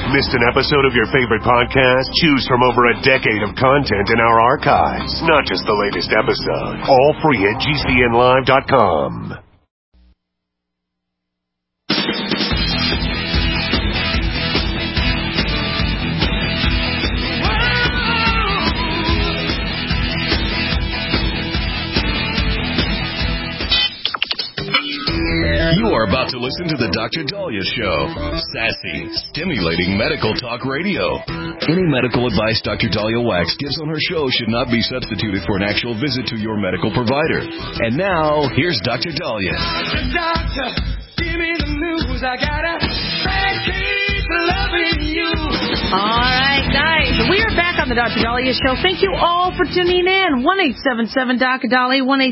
Missed an episode of your favorite podcast? Choose from over a decade of content in our archives. Not just the latest episode. All free at GCNlive.com. You are about to listen to the Dr. Daliah Show. Sassy, stimulating medical talk radio. Any medical advice Dr. Daliah Wax gives on her show should not be substituted for an actual visit to your medical provider. And now, here's Dr. Daliah. Doctor, give me the news. I gotta keep loving you. All right, guys. We are back on the Dr. Daliah Show. Thank you all for tuning in. 1-877-Dr. Daliah,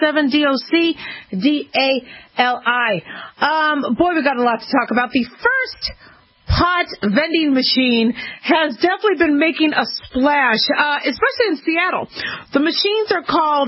1-877-DOC-DALI. Boy, we got a lot to talk about. The first pot vending machine has definitely been making a splash, especially in Seattle. The machines are called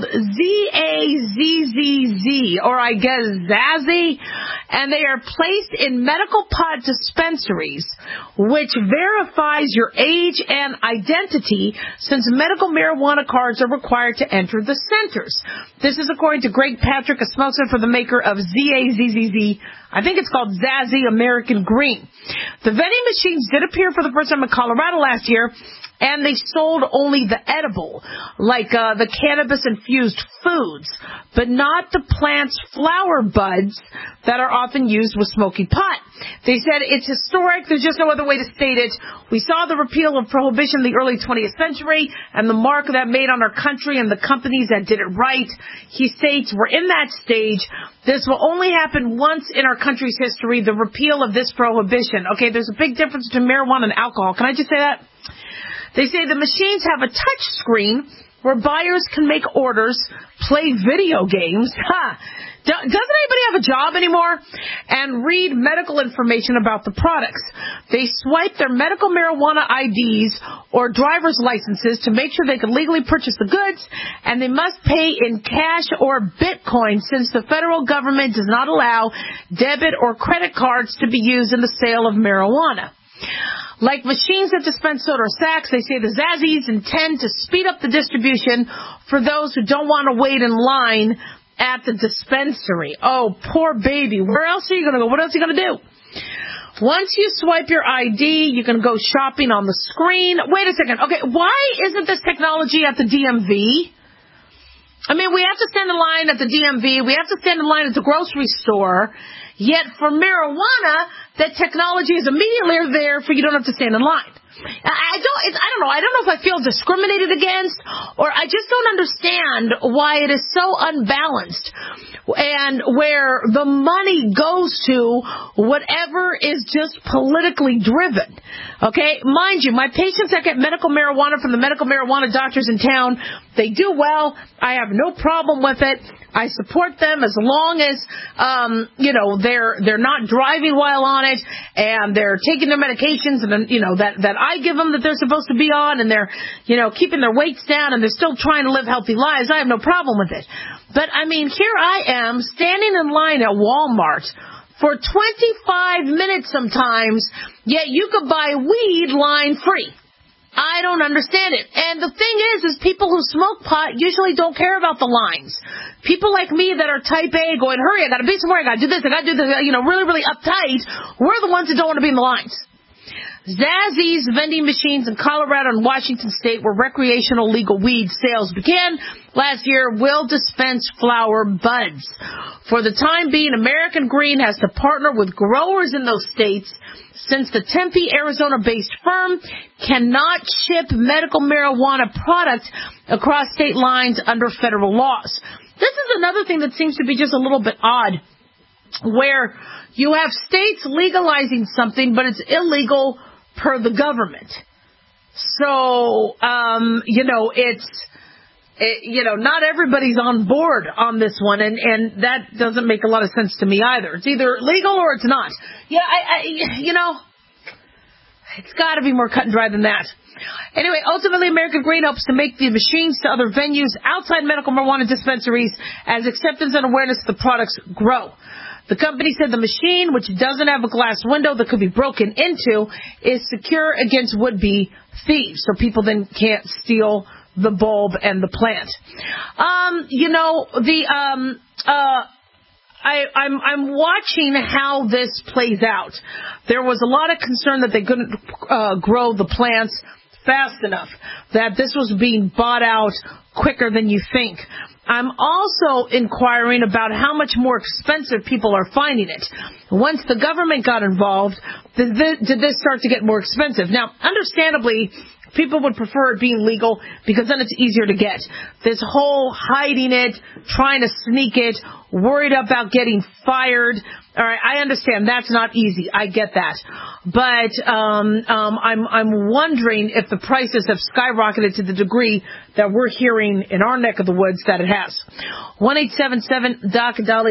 ZAZZZ, or I guess Zazzy, and they are placed in medical pot dispensaries, which verifies your age and identity, since medical marijuana cards are required to enter the centers. This is according to Greg Patrick, a spokesman for the maker of ZAZZZ. I think it's called Zazzy American Green. The vending machines did appear for the first time in Colorado last year, and they sold only the edible, like the cannabis-infused foods, but not the plant's flower buds that are often used with smoking pot. They said it's historic. There's just no other way to state it. We saw the repeal of prohibition in the early 20th century and the mark that made on our country and the companies that did it right. He states, we're in that stage. This will only happen once in our country's history, the repeal of this prohibition. Okay, there's a big difference between marijuana and alcohol. Can I just say that? They say the machines have a touch screen where buyers can make orders, play video games. Doesn't anybody have a job anymore? And read medical information about the products. They swipe their medical marijuana IDs or driver's licenses to make sure they can legally purchase the goods, and they must pay in cash or Bitcoin, since the federal government does not allow debit or credit cards to be used in the sale of marijuana. Like machines that dispense soda or sacks, they say the Zazzies intend to speed up the distribution for those who don't want to wait in line at the dispensary. Oh, poor baby. Where else are you going to go? What else are you going to do? Once you swipe your ID, you can go shopping on the screen. Wait a second. Okay, why isn't this technology at the DMV? I mean, we have to stand in line at the DMV. We have to stand in line at the grocery store. Yet for marijuana, that technology is immediately there for you don't have to stand in line. I don't know. I don't know if I feel discriminated against, or I just don't understand why it is so unbalanced, and where the money goes to whatever is just politically driven. Okay, mind you, my patients that get medical marijuana from the medical marijuana doctors in town, they do well. I have no problem with it. I support them as long as, they're not driving while on it, and they're taking their medications, and that I give them that they're supposed to be on, and they're, keeping their weights down, and they're still trying to live healthy lives. I have no problem with it. But I mean, here I am standing in line at Walmart for 25 minutes sometimes, yet you could buy weed line free. I don't understand it. And the thing is people who smoke pot usually don't care about the lines. People like me that are type A going, hurry, I gotta be somewhere, I gotta do this, really, really uptight, we're the ones that don't want to be in the lines. Zazzy's vending machines in Colorado and Washington State, where recreational legal weed sales began last year, will dispense flower buds. For the time being, American Green has to partner with growers in those states, since the Tempe, Arizona-based firm cannot ship medical marijuana products across state lines under federal laws. This is another thing that seems to be just a little bit odd, where you have states legalizing something, but it's illegal per the government. So, not everybody's on board on this one, and that doesn't make a lot of sense to me either. It's either legal or it's not. Yeah, it's got to be more cut and dry than that. Anyway, ultimately, American Green hopes to make the machines to other venues outside medical marijuana dispensaries as acceptance and awareness of the products grow. The company said the machine, which doesn't have a glass window that could be broken into, is secure against would-be thieves, so people then can't steal the bulb and the plant. I'm watching how this plays out. There was a lot of concern that they couldn't grow the plants fast enough, that this was being bought out quicker than you think. I'm also inquiring about how much more expensive people are finding it. Once the government got involved, did this start to get more expensive? Now, understandably, people would prefer it being legal because then it's easier to get. This whole hiding it, trying to sneak it, worried about getting fired. All right, I understand that's not easy. I get that. But I'm wondering if the prices have skyrocketed to the degree that we're hearing in our neck of the woods that it has. 1-877-DOC-DOLLY,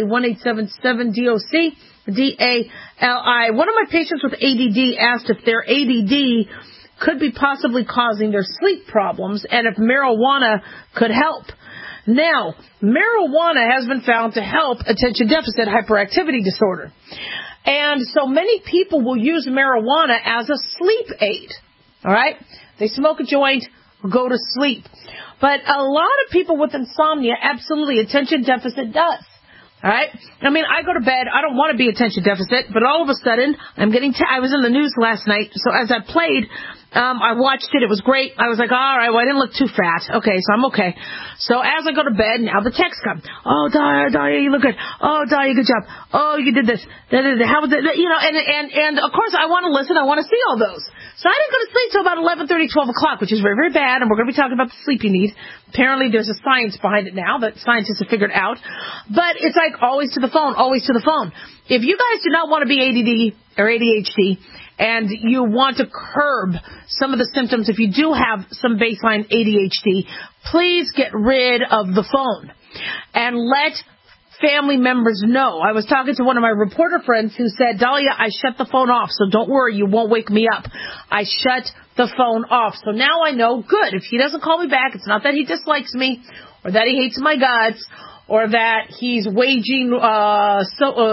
1-877-DOC-DALI. One of my patients with ADD asked if their ADD could be possibly causing their sleep problems and if marijuana could help. Now, marijuana has been found to help attention deficit hyperactivity disorder. And so many people will use marijuana as a sleep aid. All right? They smoke a joint, go to sleep. But a lot of people with insomnia, absolutely, attention deficit does. All right? I mean, I go to bed. I don't want to be attention deficit, but all of a sudden, I was in the news last night, so as I played, I watched it. It was great. I was like, all right, well, I didn't look too fat. Okay, so I'm okay. So as I go to bed, now the texts come. Oh, Dahlia, you look good. Oh, Dahlia, good job. Oh, you did this. How was it? And of course, I want to listen. I want to see all those. So I didn't go to sleep till about 11:30, 12 o'clock, which is very, very bad, and we're going to be talking about the sleep you need. Apparently, there's a science behind it now that scientists have figured out. But it's like always to the phone, always to the phone. If you guys do not want to be ADD or ADHD, and you want to curb some of the symptoms, if you do have some baseline ADHD, please get rid of the phone and let family members know. I was talking to one of my reporter friends who said, Dahlia, I shut the phone off, so don't worry, you won't wake me up. I shut the phone off. So now I know, good, if he doesn't call me back, it's not that he dislikes me or that he hates my guts or that he's waging war.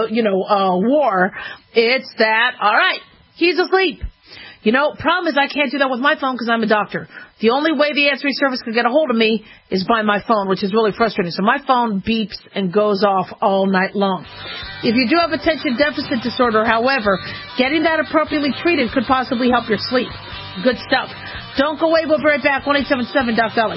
It's that, all right, he's asleep. Problem is I can't do that with my phone because I'm a doctor. The only way the answering service can get a hold of me is by my phone, which is really frustrating. So my phone beeps and goes off all night long. If you do have attention deficit disorder, however, getting that appropriately treated could possibly help your sleep. Good stuff. Don't go away. We'll be right back. 1-877-DOC-DOLLY.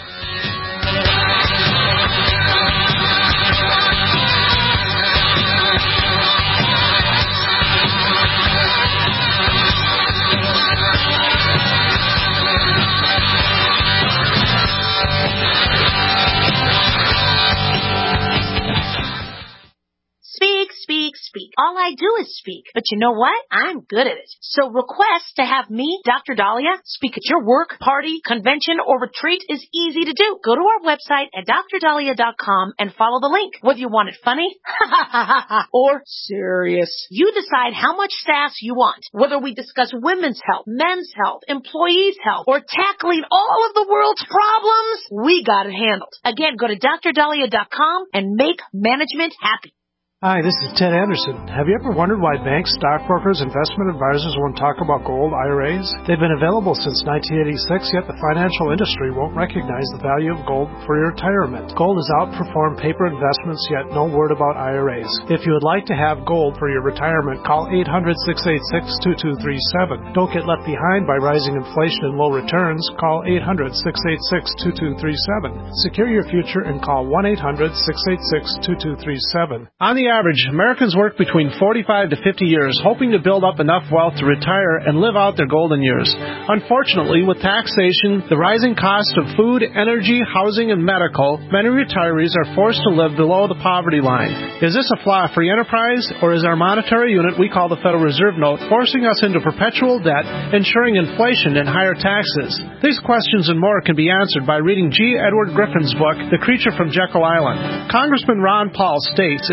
Speak. All I do is speak. But you know what? I'm good at it. So request to have me, Dr. Dahlia, speak at your work, party, convention, or retreat is easy to do. Go to our website at drdahlia.com and follow the link. Whether you want it funny or serious, you decide how much sass you want. Whether we discuss women's health, men's health, employees' health, or tackling all of the world's problems, we got it handled. Again, go to drdahlia.com and make management happy. Hi, this is Ted Anderson. Have you ever wondered why banks, stockbrokers, investment advisors won't talk about gold IRAs? They've been available since 1986, yet the financial industry won't recognize the value of gold for your retirement. Gold has outperformed paper investments, yet no word about IRAs. If you would like to have gold for your retirement, call 800-686-2237. Don't get left behind by rising inflation and low returns. Call 800-686-2237. Secure your future and call 1-800-686-2237. On the average, Americans work between 45 to 50 years hoping to build up enough wealth to retire and live out their golden years. Unfortunately, with taxation, the rising cost of food, energy, housing, and medical, many retirees are forced to live below the poverty line. Is this a flaw of free enterprise, or is our monetary unit we call the Federal Reserve Note forcing us into perpetual debt, ensuring inflation and higher taxes? These questions and more can be answered by reading G. Edward Griffin's book, The Creature from Jekyll Island. Congressman Ron Paul states it's what every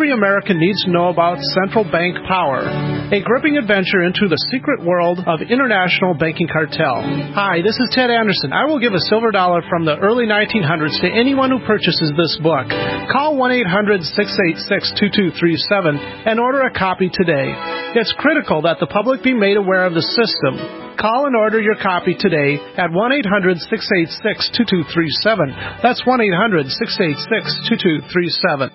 every American needs to know about central bank power, a gripping adventure into the secret world of international banking cartel. Hi, this is Ted Anderson. I will give a silver dollar from the early 1900s to anyone who purchases this book. Call 1-800-686-2237 and order a copy today. It's critical that the public be made aware of the system. Call and order your copy today at 1-800-686-2237. That's 1-800-686-2237.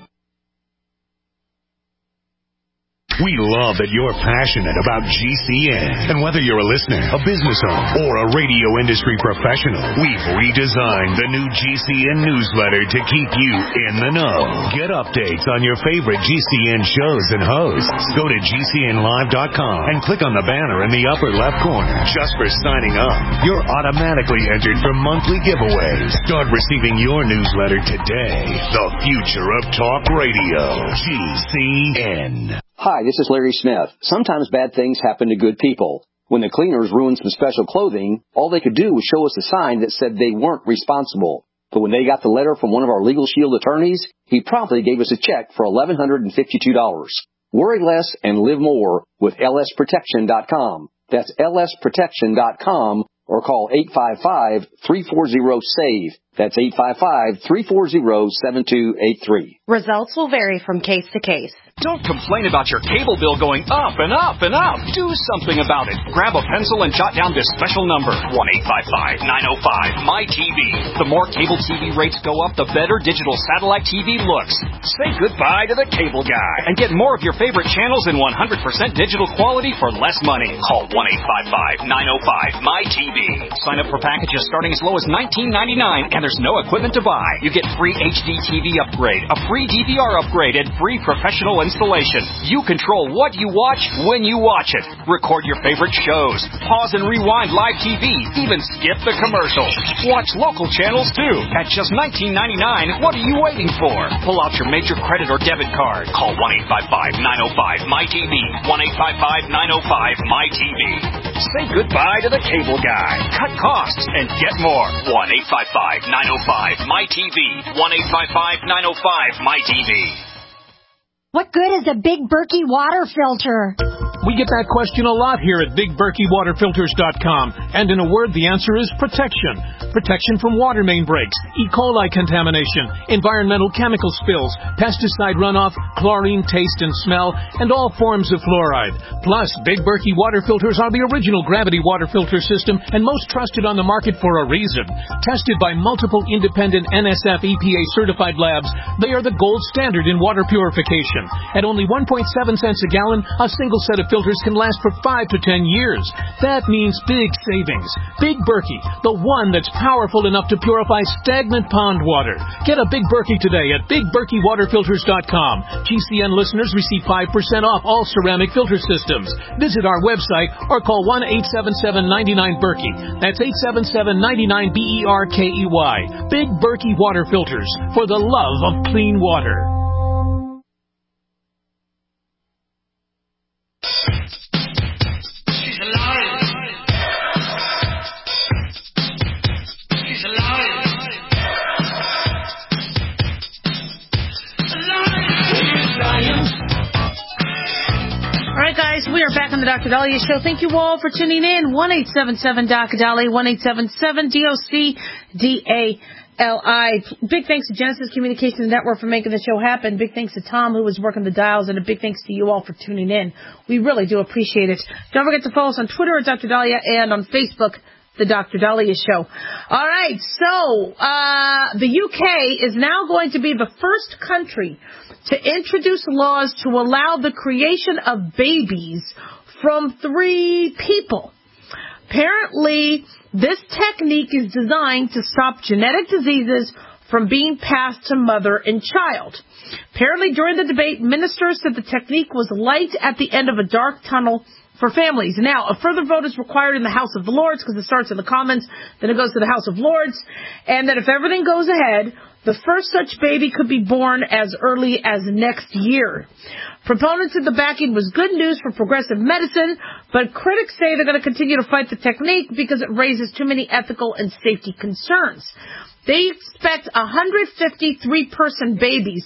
We love that you're passionate about GCN. And whether you're a listener, a business owner, or a radio industry professional, we've redesigned the new GCN newsletter to keep you in the know. Get updates on your favorite GCN shows and hosts. Go to GCNlive.com and click on the banner in the upper left corner. Just for signing up, you're automatically entered for monthly giveaways. Start receiving your newsletter today. The future of talk radio. GCN. Hi, this is Larry Smith. Sometimes bad things happen to good people. When the cleaners ruined some special clothing, all they could do was show us a sign that said they weren't responsible. But when they got the letter from one of our Legal Shield attorneys, he promptly gave us a check for $1,152. Worry less and live more with lsprotection.com. That's lsprotection.com, or call 855-340-SAVE. That's 855-340-7283. Results will vary from case to case. Don't complain about your cable bill going up and up and up. Do something about it. Grab a pencil and jot down this special number, 1-855-905-MY-TV. The more cable TV rates go up, the better digital satellite TV looks. Say goodbye to the cable guy and get more of your favorite channels in 100% digital quality for less money. Call 1-855-905-MY-TV. Sign up for packages starting as low as $19.99, and there's no equipment to buy. You get free HD TV upgrade, a free DVR upgrade, and free professional installation. You control what you watch when you watch it. Record your favorite shows. Pause and rewind live TV. Even skip the commercials. Watch local channels too. At just $19.99, what are you waiting for? Pull out your major credit or debit card. Call 1-855-905-MY-TV. 1-855-905-MY-TV. Say goodbye to the cable guy. Cut costs and get more. 1-855-905-MY-TV. 1-855-905-MY-TV. What good is a Big Berkey water filter? We get that question a lot here at BigBerkeyWaterFilters.com. And in a word, the answer is protection. Protection from water main breaks, E. coli contamination, environmental chemical spills, pesticide runoff, chlorine taste and smell, and all forms of fluoride. Plus, Big Berkey water filters are the original gravity water filter system and most trusted on the market for a reason. Tested by multiple independent NSF EPA certified labs, they are the gold standard in water purification. At only 1.7 cents a gallon, a single set of filters can last for 5 to 10 years. That means big savings. Big Berkey, the one that's powerful enough to purify stagnant pond water. Get a Big Berkey today at BigBerkeyWaterFilters.com. GCN listeners receive 5% off all ceramic filter systems. Visit our website or call 1-877-99-BERKEY. That's 877-99-BERKEY. Big Berkey Water Filters, for the love of clean water. All right, guys, we are back on the Dr. Dahlia Show. Thank you all for tuning in. 1-877-DOC-DALI, 1-877-DOC-DALI. Big thanks to Genesis Communications Network for making the show happen. Big thanks to Tom, who was working the dials, and a big thanks to you all for tuning in. We really do appreciate it. Don't forget to follow us on Twitter at Dr. Dahlia and on Facebook, The Dr. Dahlia Show. All right, so the UK is now going to be the first country to introduce laws to allow the creation of babies from 3 people. Apparently, this technique is designed to stop genetic diseases from being passed to mother and child. Apparently, during the debate, ministers said the technique was light at the end of a dark tunnel for families. Now, a further vote is required in the House of Lords, because it starts in the Commons, then it goes to the House of Lords, and that if everything goes ahead, the first such baby could be born as early as next year. Proponents said the backing was good news for progressive medicine, but critics say they're going to continue to fight the technique because it raises too many ethical and safety concerns. They expect 153-person babies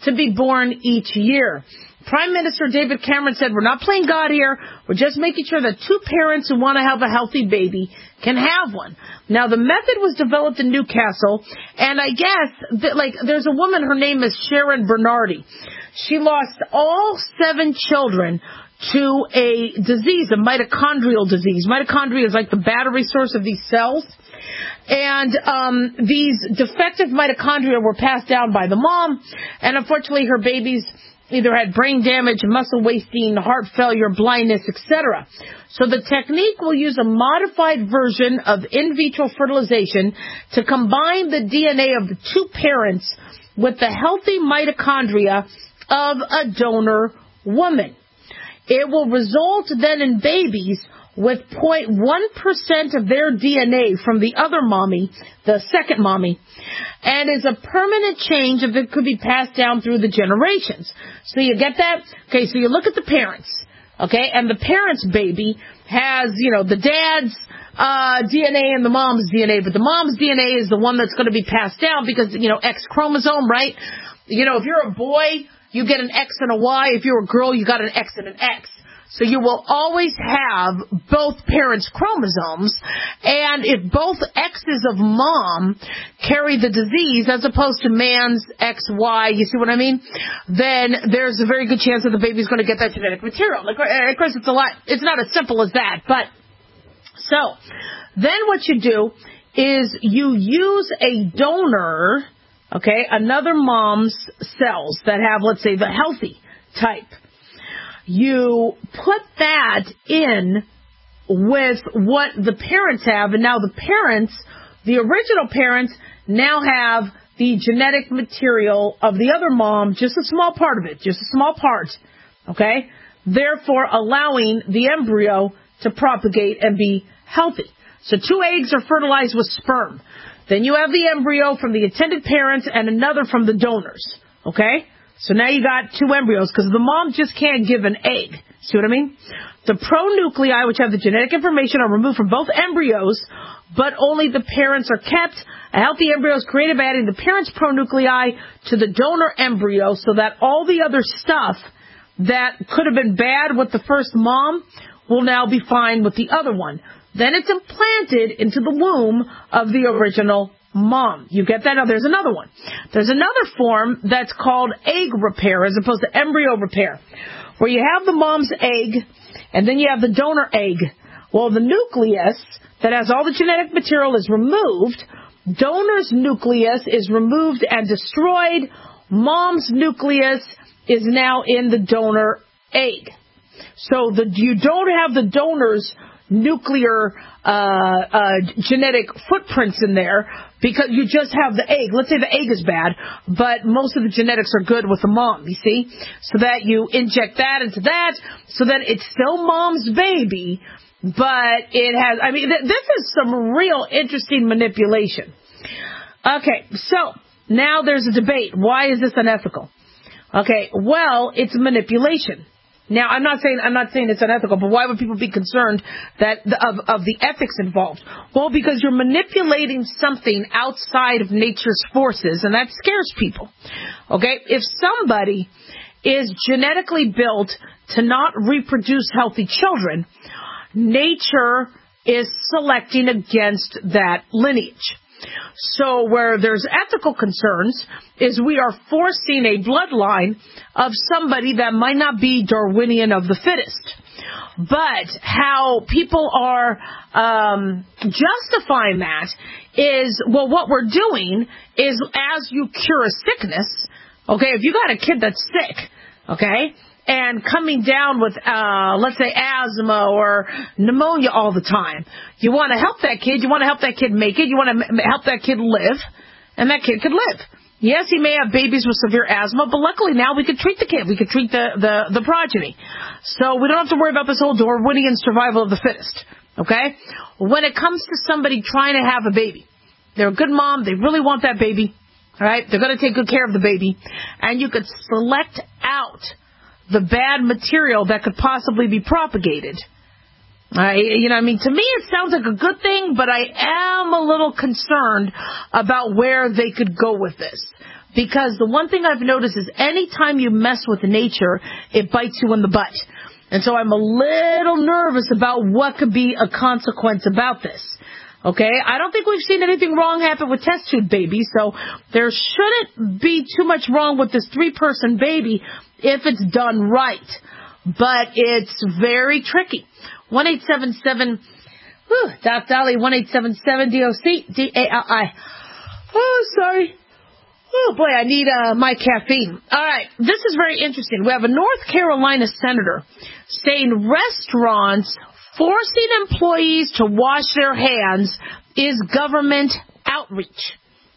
to be born each year. Prime Minister David Cameron said, we're not playing God here. We're just making sure that two parents who want to have a healthy baby can have one. Now, the method was developed in Newcastle, and I guess, there's a woman, her name is Sharon Bernardi. She lost all 7 children to a disease, a mitochondrial disease. Mitochondria is like the battery source of these cells. And these defective mitochondria were passed down by the mom, and unfortunately her babies either had brain damage, muscle wasting, heart failure, blindness, etc. So the technique will use a modified version of in vitro fertilization to combine the DNA of the two parents with the healthy mitochondria of a donor woman. It will result then in babies with 0.1% of their DNA from the other mommy, the second mommy, and is a permanent change if it could be passed down through the generations. So you get that? Okay, so you look at the parents, okay, and the parent's baby has, the dad's DNA and the mom's DNA, but the mom's DNA is the one that's going to be passed down because, X chromosome, right? If you're a boy, you get an X and a Y. If you're a girl, you got an X and an X. So you will always have both parents' chromosomes, and if both X's of mom carry the disease as opposed to man's XY, you see what I mean? Then there's a very good chance that the baby's going to get that genetic material. Of course, it's not as simple as that, but so then what you do is you use a donor, okay, another mom's cells that have, let's say, the healthy type. You put that in with what the parents have, and now the parents, the original parents, now have the genetic material of the other mom, just a small part of it, just a small part, okay? Therefore, allowing the embryo to propagate and be healthy. So 2 eggs are fertilized with sperm. Then you have the embryo from the intended parents and another from the donors, okay? So now you got 2 embryos because the mom just can't give an egg. See what I mean? The pronuclei, which have the genetic information, are removed from both embryos, but only the parents are kept. A healthy embryo is created by adding the parent's pronuclei to the donor embryo so that all the other stuff that could have been bad with the first mom will now be fine with the other one. Then it's implanted into the womb of the original mom. You get that? Now, there's another one. There's another form that's called egg repair as opposed to embryo repair, where you have the mom's egg and then you have the donor egg. Well, the nucleus that has all the genetic material is removed. Donor's nucleus is removed and destroyed. Mom's nucleus is now in the donor egg. So you don't have the donor's nuclear genetic footprints in there because you just have the egg. Let's say the egg is bad, but most of the genetics are good with the mom, you see? So that you inject that into that so that it's still mom's baby, but it has, this is some real interesting manipulation. Okay, so now there's a debate. Why is this unethical? Okay, well, it's manipulation. Now, I'm not saying it's unethical, but why would people be concerned that of the ethics involved? Well, because you're manipulating something outside of nature's forces, and that scares people. Okay? If somebody is genetically built to not reproduce healthy children, nature is selecting against that lineage. So where there's ethical concerns is we are forcing a bloodline of somebody that might not be Darwinian of the fittest. But how people are justifying that is, well, what we're doing is as you cure a sickness, okay, if you got a kid that's sick, okay, and coming down with, let's say, asthma or pneumonia all the time. You want to help that kid. You want to help that kid make it. You want to help that kid live, and that kid could live. Yes, he may have babies with severe asthma, but luckily now we could treat the kid. We could treat the progeny. So we don't have to worry about this whole Darwinian survival of the fittest, okay? When it comes to somebody trying to have a baby, they're a good mom. They really want that baby, all right? They're going to take good care of the baby, and you could select out the bad material that could possibly be propagated. To me it sounds like a good thing, but I am a little concerned about where they could go with this. Because the one thing I've noticed is anytime you mess with nature, it bites you in the butt. And so I'm a little nervous about what could be a consequence about this. Okay? I don't think we've seen anything wrong happen with test tube babies, so there shouldn't be too much wrong with this 3-person baby if it's done right. But it's very tricky. 1-877, Doc Dolly, 1-877-DOC-DALI. Oh, sorry. Oh, boy, I need my caffeine. All right, this is very interesting. We have a North Carolina senator saying restaurants forcing employees to wash their hands is government outreach.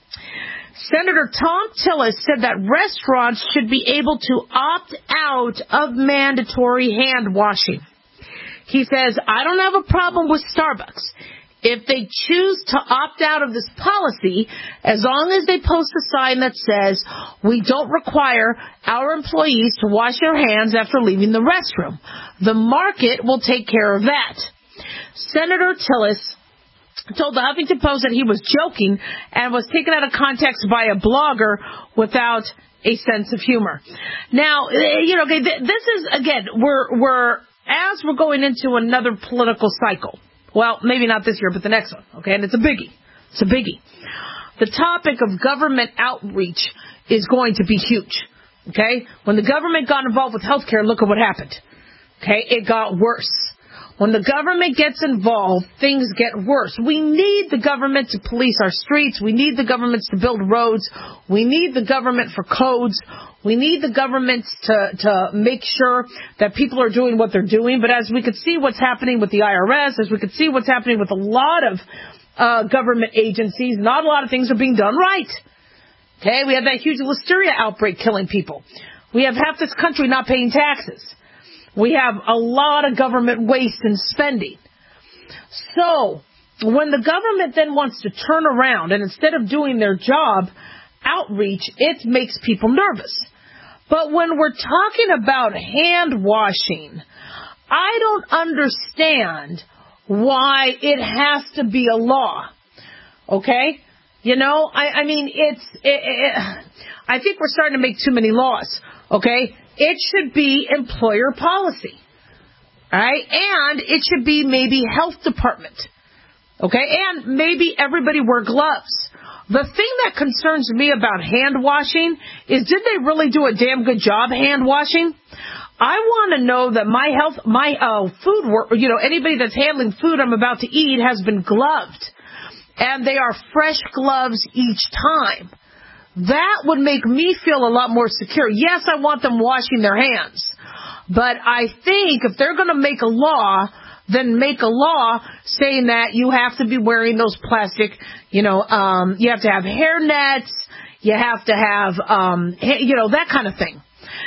Senator Tom Tillis said that restaurants should be able to opt out of mandatory hand washing. He says, I don't have a problem with Starbucks if they choose to opt out of this policy, as long as they post a sign that says, we don't require our employees to wash their hands after leaving the restroom. The market will take care of that. Senator Tillis told the Huffington Post that he was joking and was taken out of context by a blogger without a sense of humor. Now, this is, again, we're going into another political cycle. Well, maybe not this year, but the next one, okay? And it's a biggie. It's a biggie. The topic of government outreach is going to be huge, okay? When the government got involved with healthcare, look at what happened, okay? It got worse. When the government gets involved, things get worse. We need the government to police our streets. We need the governments to build roads. We need the government for codes. We need the governments to make sure that people are doing what they're doing. But as we could see what's happening with the IRS, as we could see what's happening with a lot of government agencies, not a lot of things are being done right. Okay, we have that huge listeria outbreak killing people. We have half this country not paying taxes. We have a lot of government waste and spending. So when the government then wants to turn around and instead of doing their job, outreach, it makes people nervous. But when we're talking about hand washing, I don't understand why it has to be a law. Okay? I mean, I think we're starting to make too many laws. Okay? It should be employer policy. All right? And it should be maybe health department. Okay? And maybe everybody wear gloves. The thing that concerns me about hand washing is, did they really do a damn good job hand washing? I want to know that my food work, anybody that's handling food I'm about to eat has been gloved. And they are fresh gloves each time. That would make me feel a lot more secure. Yes, I want them washing their hands. But I think if they're going to make a law, then make a law saying that you have to be wearing those plastic, you have to have hair nets, you have to have, that kind of thing.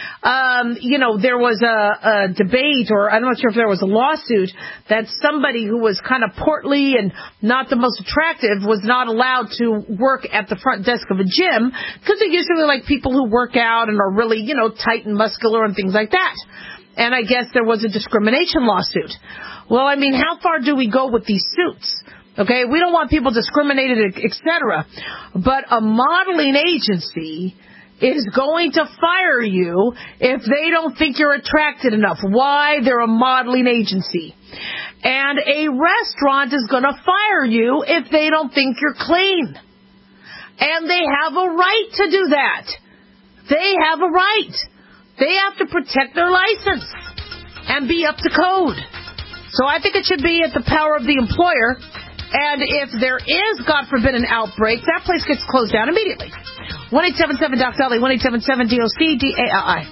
There was a debate, or I'm not sure if there was a lawsuit, that somebody who was kind of portly and not the most attractive was not allowed to work at the front desk of a gym, because they usually like people who work out and are really, tight and muscular and things like that. And I guess there was a discrimination lawsuit. Well, I mean, how far do we go with these suits? Okay, we don't want people discriminated, etc. But a modeling agency is going to fire you if they don't think you're attracted enough. Why? They're a modeling agency. And a restaurant is going to fire you if they don't think you're clean. And they have a right to do that. They have a right. They have to protect their license and be up to code. So I think it should be at the power of the employer. And if there is, God forbid, an outbreak, that place gets closed down immediately. 1-877-DOC-DOLLY, 1-877-DOC-DALI.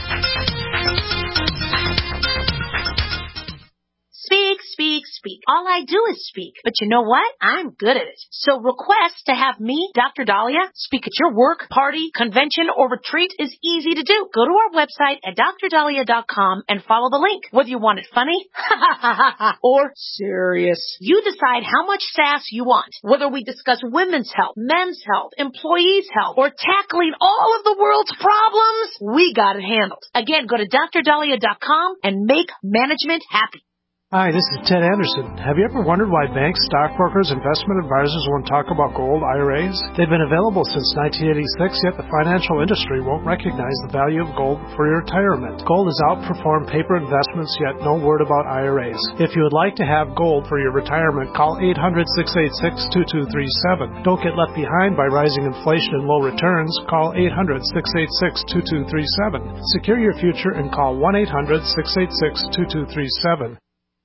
Speak. All I do is speak. But you know what? I'm good at it. So request to have me, Dr. Dahlia, speak at your work, party, convention, or retreat is easy to do. Go to our website at drdahlia.com and follow the link. Whether you want it funny or serious, you decide how much sass you want. Whether we discuss women's health, men's health, employees' health, or tackling all of the world's problems, we got it handled. Again, go to drdahlia.com and make management happy. Hi, this is Ted Anderson. Have you ever wondered why banks, stockbrokers, investment advisors won't talk about gold IRAs? They've been available since 1986, yet the financial industry won't recognize the value of gold for your retirement. Gold has outperformed paper investments, yet no word about IRAs. If you would like to have gold for your retirement, call 800-686-2237. Don't get left behind by rising inflation and low returns. Call 800-686-2237. Secure your future and call 1-800-686-2237.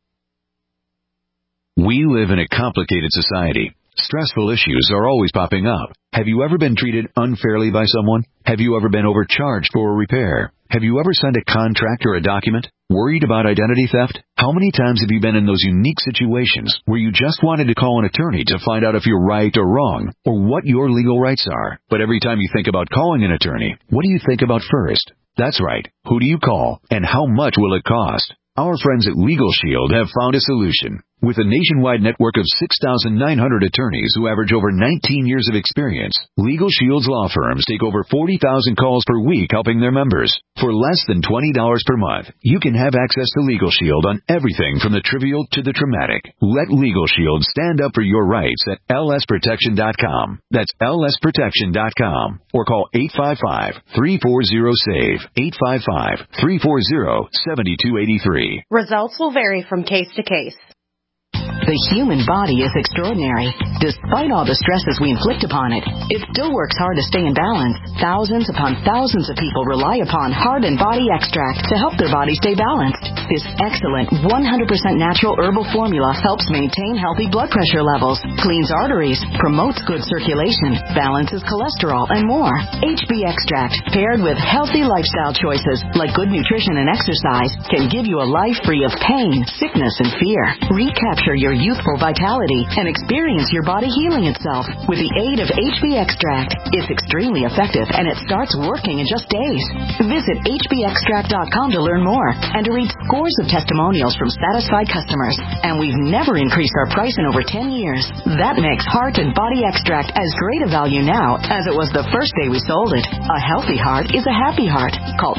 We live in a complicated society. Stressful issues are always popping up. Have you ever been treated unfairly by someone? Have you ever been overcharged for a repair? Have you ever signed a contract or a document? Worried about identity theft? How many times have you been in those unique situations where you just wanted to call an attorney to find out if you're right or wrong, or what your legal rights are? But every time you think about calling an attorney, what do you think about first? That's right. Who do you call, and how much will it cost? Our friends at Legal Shield have found a solution. With a nationwide network of 6,900 attorneys who average over 19 years of experience, Legal Shield's law firms take over 40,000 calls per week helping their members. For less than $20 per month, you can have access to Legal Shield on everything from the trivial to the traumatic. Let Legal Shield stand up for your rights at lsprotection.com. That's lsprotection.com. Or call 855-340-SAVE. 855-340-7283. Results will vary from case to case. The human body is extraordinary. Despite all the stresses we inflict upon it, it still works hard to stay in balance. Thousands upon thousands of people rely upon Heart and Body Extract to help their body stay balanced. This excellent 100% natural herbal formula helps maintain healthy blood pressure levels, cleans arteries, promotes good circulation, balances cholesterol, and more. HB Extract, paired with healthy lifestyle choices like good nutrition and exercise, can give you a life free of pain, sickness, and fear. Recapture your youthful vitality and experience your body healing itself with the aid of HB Extract. It's extremely effective and it starts working in just days. Visit hbextract.com to learn more and to read scores of testimonials from satisfied customers. And we've never increased our price in over 10 years. That makes Heart and Body Extract as great a value now as it was the first day we sold it. A healthy heart is a happy heart. Call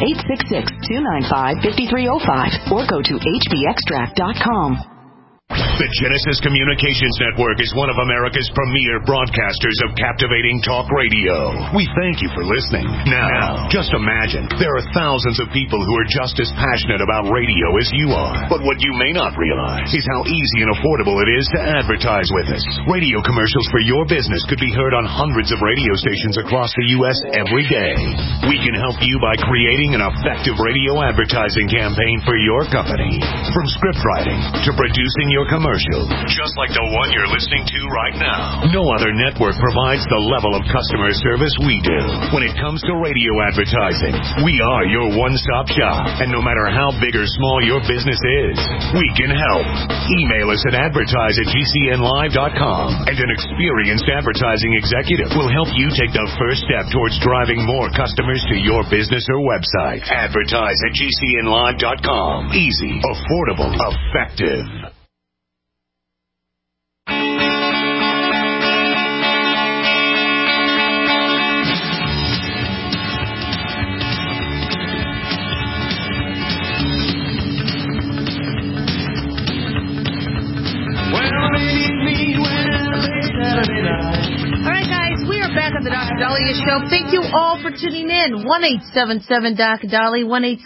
866-295-5305 or go to hbextract.com. The Genesis Communications Network is one of America's premier broadcasters of captivating talk radio. We thank you for listening. Now, just imagine, there are thousands of people who are just as passionate about radio as you are. But what you may not realize is how easy and affordable it is to advertise with us. Radio commercials for your business could be heard on hundreds of radio stations across the U.S. every day. We can help you by creating an effective radio advertising campaign for your company. From script writing to producing your commercial, just like the one you're listening to right now. No other network provides the level of customer service we do. When it comes to radio advertising, we are your one-stop shop. And no matter how big or small your business is, we can help. Email us at advertise@gcnlive.com, and an experienced advertising executive will help you take the first step towards driving more customers to your business or website. Advertise@gcnlive.com. Easy, affordable, effective. The Dr. Dahlia Show. Thank you all for tuning in. 1-877-Dr.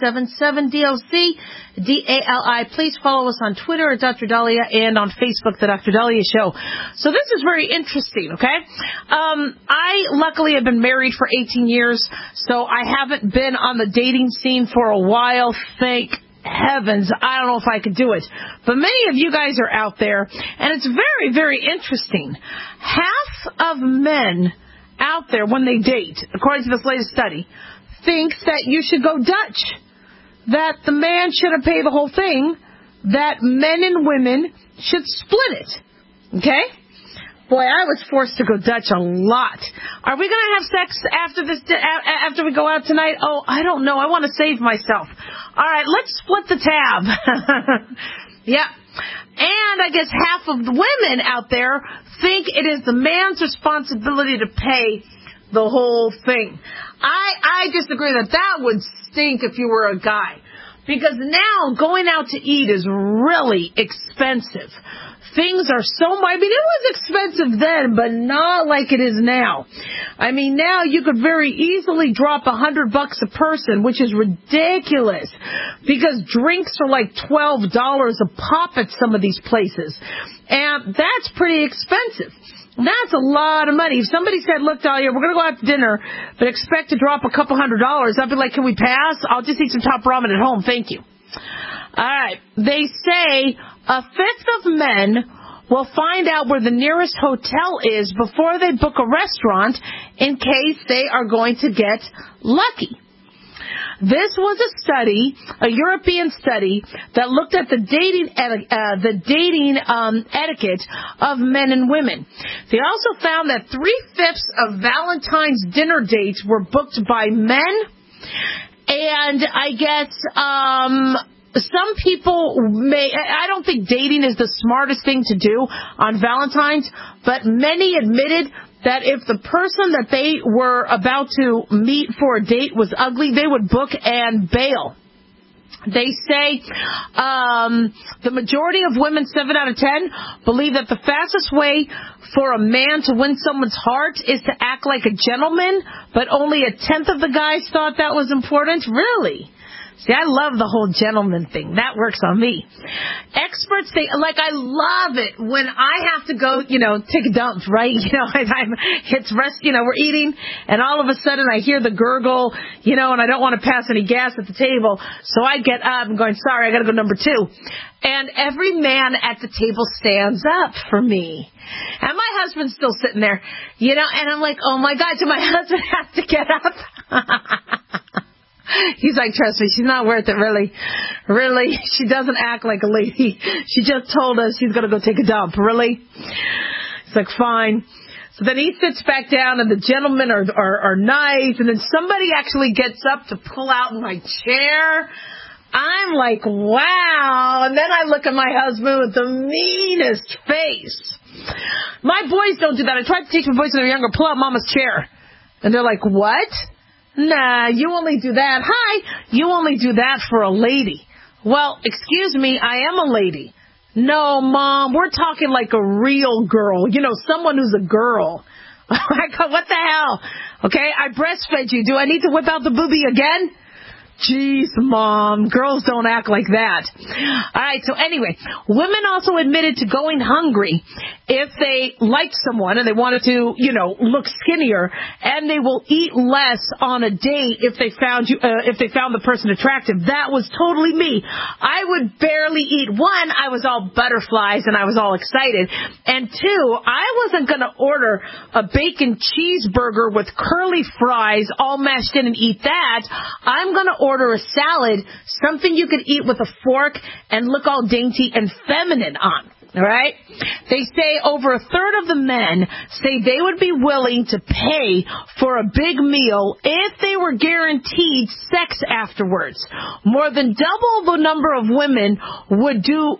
1-877-DOC-DALI. Please follow us on Twitter at Dr. Dahlia and on Facebook, The Dr. Dahlia Show. So this is very interesting, okay? I luckily have been married for 18 years, so I haven't been on the dating scene for a while, thank heavens. I don't know if I could do it. But many of you guys are out there, and it's very, very interesting. Half of men out there when they date, according to this latest study, thinks that you should go Dutch, that the man shouldn't pay the whole thing, that men and women should split it. Okay? Boy, I was forced to go Dutch a lot. Are we going to have sex after we go out tonight? Oh, I don't know. I want to save myself. All right, let's split the tab. Yeah. And I guess half of the women out there think it is the man's responsibility to pay the whole thing. I disagree that would stink if you were a guy. Because now going out to eat is really expensive. Things are so much. I mean, it was expensive then, but not like it is now. I mean, now you could very easily drop $100 a person, which is ridiculous, because drinks are like $12 a pop at some of these places, and that's pretty expensive. That's a lot of money. If somebody said, look, Dahlia, we're going to go out to dinner, but expect to drop a couple $100, I'd be like, can we pass? I'll just eat some top ramen at home. Thank you. All right. They say a fifth of men will find out where the nearest hotel is before they book a restaurant in case they are going to get lucky. This was a study, a European study, that looked at the dating etiquette of men and women. They also found that 3/5 of Valentine's dinner dates were booked by men, and I guess some people I don't think dating is the smartest thing to do on Valentine's, but many admitted that if the person that they were about to meet for a date was ugly, they would book and bail. They say the majority of women, 7 out of 10, believe that the fastest way for a man to win someone's heart is to act like a gentleman, but only 1/10 of the guys thought that was important. Really? See, I love the whole gentleman thing. That works on me. Experts say, like, I love it when I have to go, take a dump, right? We're eating, and all of a sudden I hear the gurgle, and I don't want to pass any gas at the table. So I get up and going, sorry, I got to go number 2. And every man at the table stands up for me. And my husband's still sitting there, and I'm like, oh my God, did my husband have to get up? He's like, trust me, she's not worth it, really. Really? She doesn't act like a lady. She just told us she's going to go take a dump. Really? It's like, fine. So then he sits back down, and the gentlemen are nice, and then somebody actually gets up to pull out my chair. I'm like, wow. And then I look at my husband with the meanest face. My boys don't do that. I tried to teach my boys when they were younger, pull out mama's chair. And they're like, what? Nah, you only do that. Hi, you only do that for a lady. Well, excuse me, I am a lady. No, Mom, we're talking like a real girl. Someone who's a girl. I go, what the hell? Okay, I breastfed you. Do I need to whip out the boobie again? Jeez, Mom, girls don't act like that. All right, so anyway, women also admitted to going hungry if they liked someone and they wanted to, look skinnier, and they will eat less on a date if they found the person attractive. That was totally me. I would barely eat. 1, I was all butterflies and I was all excited. And 2, I wasn't going to order a bacon cheeseburger with curly fries all mashed in and eat that. I'm going to order a salad, something you could eat with a fork and look all dainty and feminine on. All right? They say over 1/3 of the men say they would be willing to pay for a big meal if they were guaranteed sex afterwards. More than double the number of women who would do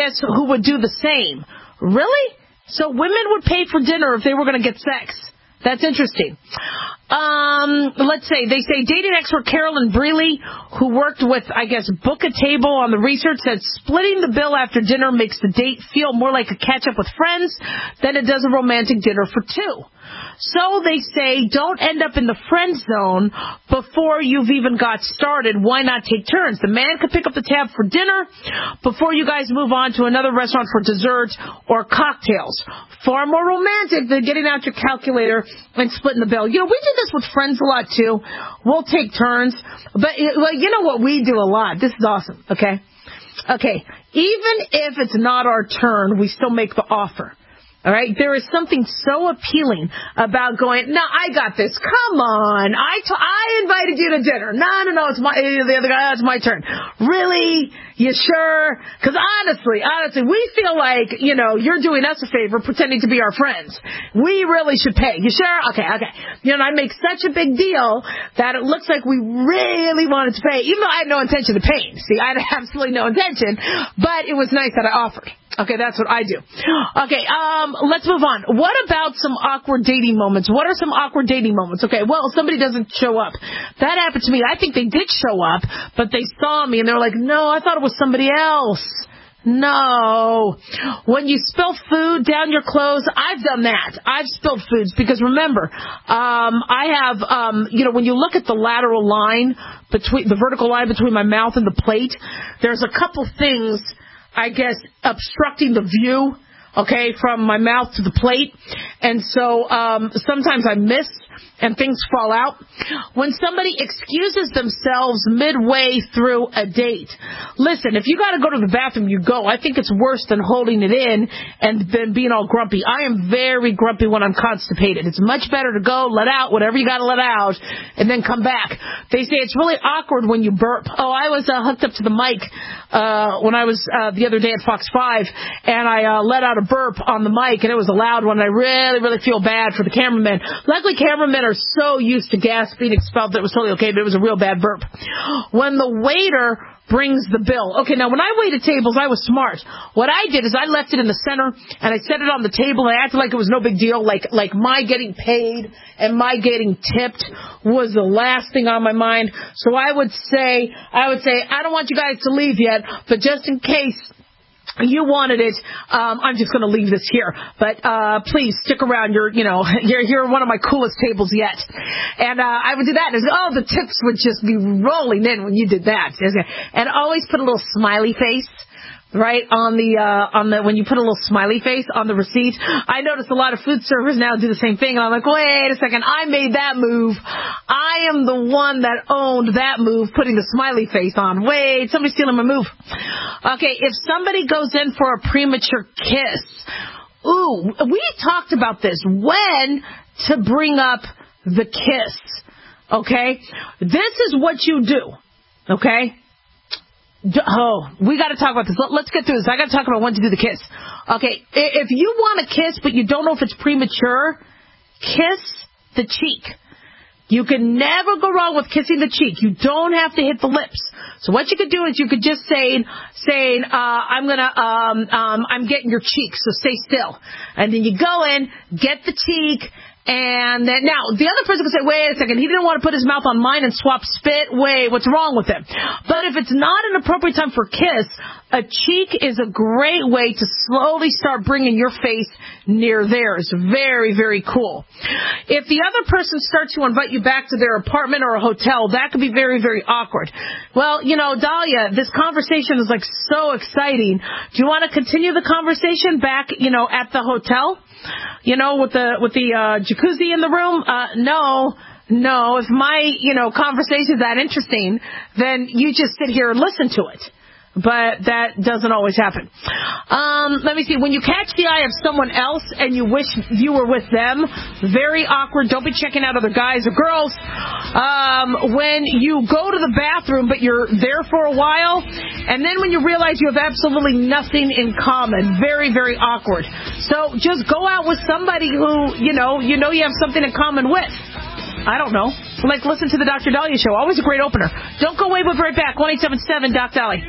the same. Really? So women would pay for dinner if they were going to get sex. That's interesting. Let's say, they say dating expert Carolyn Brealey, who worked with, Book a Table on the research, said splitting the bill after dinner makes the date feel more like a catch-up with friends than it does a romantic dinner for 2. So they say don't end up in the friend zone before you've even got started. Why not take turns? The man could pick up the tab for dinner before you guys move on to another restaurant for dessert or cocktails. Far more romantic than getting out your calculator and splitting the bill. We do this with friends a lot, too. We'll take turns. But, you know what we do a lot? This is awesome, okay? Okay, even if it's not our turn, we still make the offer. All right, there is something so appealing about going, no, I got this. Come on. I invited you to dinner. No, it's the other guy, it's my turn. Really? You sure? Because honestly, we feel like, you're doing us a favor pretending to be our friends. We really should pay. You sure? Okay. I make such a big deal that it looks like we really wanted to pay, even though I had no intention of paying. See, I had absolutely no intention, but it was nice that I offered. Okay, that's what I do. Okay, let's move on. What about some awkward dating moments? What are some awkward dating moments? Okay, well, somebody doesn't show up. That happened to me. I think they did show up, but they saw me and they were like, no, I thought it was somebody else. No. When you spill food down your clothes, I've done that. I've spilled foods because remember, I have, when you look at the lateral line the vertical line between my mouth and the plate, there's a couple things, I guess, obstructing the view, okay, from my mouth to the plate. And so sometimes I miss and things fall out. When somebody excuses themselves midway through a date, listen, if you got to go to the bathroom, you go. I think it's worse than holding it in and then being all grumpy. I am very grumpy when I'm constipated. It's much better to go, let out whatever you got to let out, and then come back. They say it's really awkward when you burp. Oh, I was hooked up to the mic when I was the other day at Fox 5, and I let out a burp on the mic, and it was a loud one. I really, really feel bad for the cameraman. Luckily, cameramen are so used to gas being expelled that it was totally okay, but it was a real bad burp. When the waiter brings the bill. Okay, now when I waited tables, I was smart. What I did is I left it in the center, and I set it on the table, and I acted like it was no big deal, like my getting paid and my getting tipped was the last thing on my mind. So I would say, I don't want you guys to leave yet, but just in case you wanted it, I'm just going to leave this here. But please stick around. You're one of my coolest tables yet. And I would do that. And the tips would just be rolling in when you did that. And always put a little smiley face. Right on the when you put a little smiley face on the receipt. I notice a lot of food servers now do the same thing, and I'm like, wait a second, I made that move. I am the one that owned that move, putting the smiley face on. Wait, somebody's stealing my move. Okay, if somebody goes in for a premature kiss, we talked about this. When to bring up the kiss? Okay, this is what you do. Okay. We got to talk about this. Let's get through this. I got to talk about when to do the kiss. Okay, if you want to kiss but you don't know if it's premature, kiss the cheek. You can never go wrong with kissing the cheek. You don't have to hit the lips. So what you could do is you could just say, I'm getting your cheek, so stay still. And then you go in, get the cheek. And then, now, the other person could say, wait a second, he didn't want to put his mouth on mine and swap spit. Wait, what's wrong with him? But if it's not an appropriate time for a kiss, a cheek is a great way to slowly start bringing your face near theirs. Very, very cool. If the other person starts to invite you back to their apartment or a hotel, that could be very, very awkward. Well, Dahlia, this conversation is like so exciting. Do you want to continue the conversation back, at the hotel? With the jacuzzi in the room? No. If my, conversation is that interesting, then you just sit here and listen to it. But that doesn't always happen. Let me see. When you catch the eye of someone else and you wish you were with them, very awkward. Don't be checking out other guys or girls. When you go to the bathroom but you're there for a while, and then when you realize you have absolutely nothing in common, very, very awkward. So just go out with somebody who, you have something in common with. I don't know. Like, listen to the Dr. Dahlia Show. Always a great opener. Don't go away. We'll be right back. 1-877 Doc Dahlia.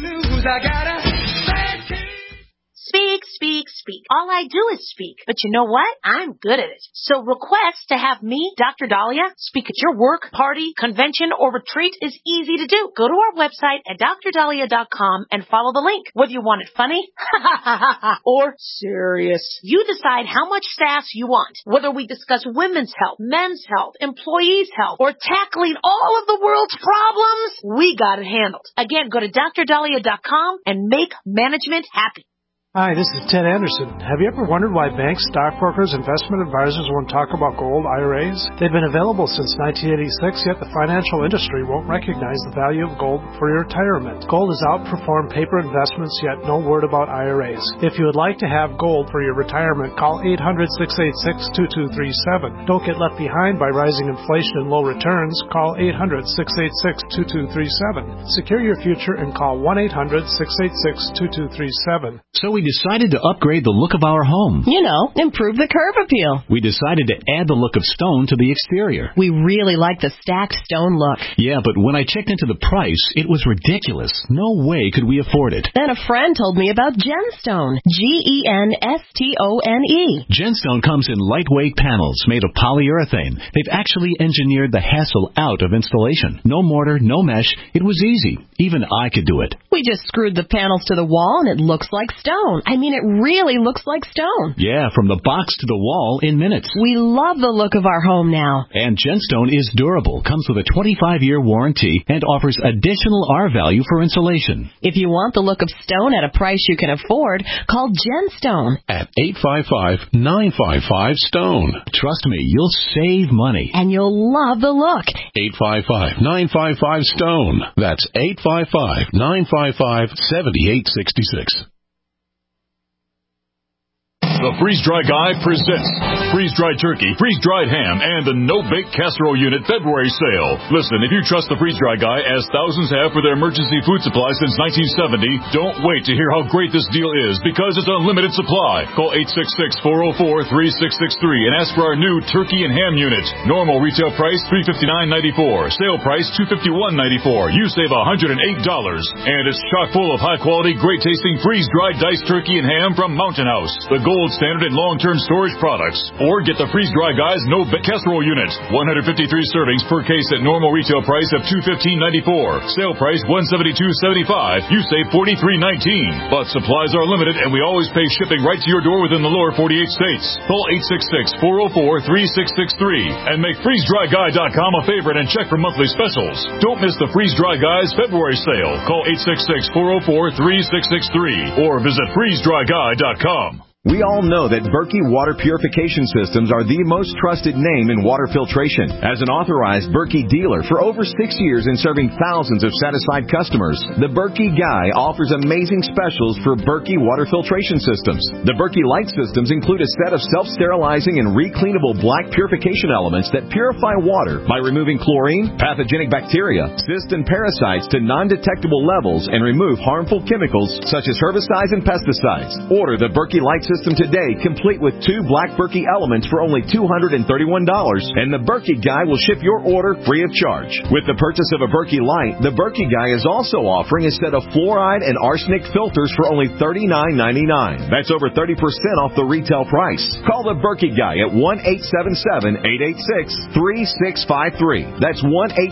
Speak, speak, speak. All I do is speak. But you know what? I'm good at it. So request to have me, Dr. Dahlia, speak at your work, party, convention, or retreat is easy to do. Go to our website at drdahlia.com and follow the link. Whether you want it funny or serious, you decide how much sass you want. Whether we discuss women's health, men's health, employees' health, or tackling all of the world's problems, we got it handled. Again, go to drdahlia.com and make management happy. Hi, this is Ted Anderson. Have you ever wondered why banks, stockbrokers, investment advisors won't talk about gold IRAs? They've been available since 1986, yet the financial industry won't recognize the value of gold for your retirement. Gold has outperformed paper investments, yet no word about IRAs. If you would like to have gold for your retirement, call 800-686-2237. Don't get left behind by rising inflation and low returns. Call 800-686-2237. Secure your future and call 1-800-686-2237. So we decided to upgrade the look of our home. You know, improve the curb appeal. We decided to add the look of stone to the exterior. We really like the stacked stone look. Yeah, but when I checked into the price, it was ridiculous. No way could we afford it. Then a friend told me about Genstone. Genstone. Genstone comes in lightweight panels made of polyurethane. They've actually engineered the hassle out of installation. No mortar, no mesh. It was easy. Even I could do it. We just screwed the panels to the wall and it looks like stone. I mean, it really looks like stone. Yeah, from the box to the wall in minutes. We love the look of our home now. And Genstone is durable, comes with a 25-year warranty, and offers additional R-value for insulation. If you want the look of stone at a price you can afford, call Genstone at 855-955-STONE. Trust me, you'll save money. And you'll love the look. 855-955-STONE. That's 855-955-7866. The Freeze-Dry Guy presents freeze-dried turkey, freeze-dried ham, and the no-bake casserole unit February sale. Listen, if you trust the Freeze-Dry Guy, as thousands have for their emergency food supply since 1970, don't wait to hear how great this deal is, because it's unlimited supply. Call 866-404-3663 and ask for our new turkey and ham unit. Normal retail price $359.94. Sale price $251.94. You save $108. And it's chock full of high-quality, great-tasting freeze-dried diced turkey and ham from Mountain House, the gold standard in long-term storage products. Or get the Freeze-Dry Guy's no-bake casserole unit. 153 servings per case at normal retail price of $215.94. Sale price $172.75. You save $43.19. But supplies are limited, and we always pay shipping right to your door within the lower 48 states. Call 866-404-3663 and make FreezeDryGuy.com a favorite and check for monthly specials. Don't miss the Freeze-Dry Guy's February sale. Call 866-404-3663 or visit FreezeDryGuy.com. We all know that Berkey Water Purification Systems are the most trusted name in water filtration. As an authorized Berkey dealer for over 6 years and serving thousands of satisfied customers, the Berkey Guy offers amazing specials for Berkey Water Filtration Systems. The Berkey Light Systems include a set of self-sterilizing and recleanable black purification elements that purify water by removing chlorine, pathogenic bacteria, cysts, and parasites to non-detectable levels and remove harmful chemicals such as herbicides and pesticides. Order the Berkey Light System today, complete with 2 black Berkey elements for only $231, and the Berkey Guy will ship your order free of charge. With the purchase of a Berkey Light, the Berkey Guy is also offering a set of fluoride and arsenic filters for only $39.99. That's over 30% off the retail price. Call the Berkey Guy at 1-877-886-3653. That's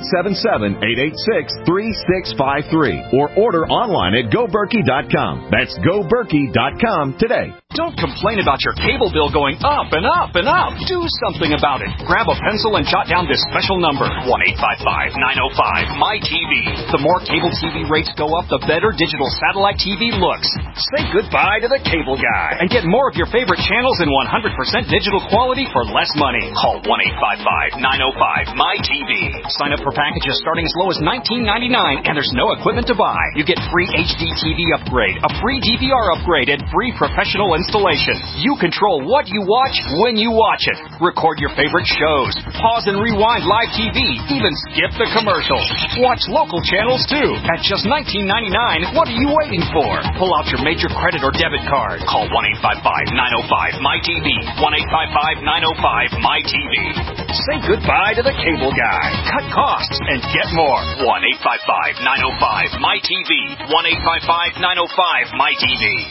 1-877-886-3653. Or order online at GoBerkey.com. That's GoBerkey.com today. Don't complain about your cable bill going up and up and up. Do something about it. Grab a pencil and jot down this special number, 1-855-905-MyTV. The more cable TV rates go up, the better digital satellite TV looks. Say goodbye to the cable guy and get more of your favorite channels in 100% digital quality for less money. Call 1-855-905-MyTV. Sign up for packages starting as low as $19.99, and there's no equipment to buy. You get free HD TV upgrade, a free DVR upgrade, and free professional installation. You control what you watch when you watch it. Record your favorite shows. Pause and rewind live TV. Even skip the commercials. Watch local channels too. At just $19.99, what are you waiting for? Pull out your major credit or debit card. Call 1-855-905-MyTV. 1-855-905-MyTV. Say goodbye to the cable guy. Cut costs and get more. 1-855-905-MyTV. 1-855-905-MyTV.